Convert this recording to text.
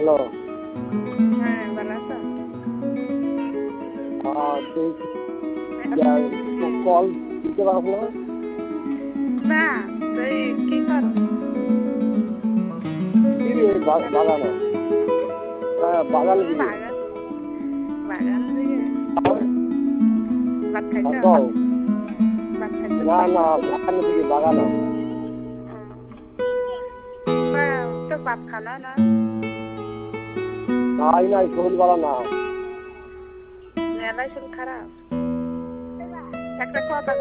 Hello. হ্যাঁ, ভালো আছো? তুই কল দিতে পারছ না? না, তুই কি করো? কি রে বাগানো? হ্যাঁ, বাগান দিকে। বাগান বাগান দিকে ভাত খাইছ? কও। ভাত খাইছ? না না, বাগানের দিকে বাগানো। তো ভাত খানা না? নাই নাই, শরীর ভালো না। মেলায় শরীর খারাপ। একটা কথা